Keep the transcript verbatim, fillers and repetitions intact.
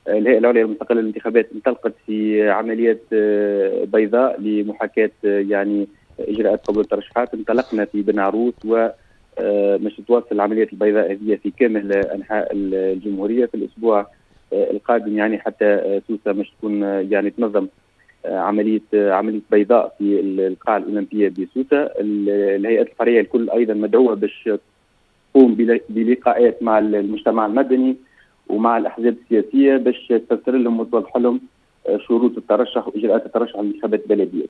الهيئة العليا المستقلة للانتخابات انطلقت في عمليات بيضاء لمحاكاة يعني إجراءات قبول الترشحات. انطلقنا في بن عروس و مش تواصل العمليات البيضاء هذه في كامل أنحاء الجمهورية. في الأسبوع القادم يعني حتى سوسة مش تكون يعني تنظم عملية عملية بيضاء في القاعة الأولمبية بسوسة. الهيئات الفرعية الكل أيضا مدعوة باش تقوم بلقاءات مع المجتمع المدني ومع الأحزاب السياسية باش تفسر لهم وتوضح لهم شروط الترشح وإجراءات الترشح للانتخابات البلدية.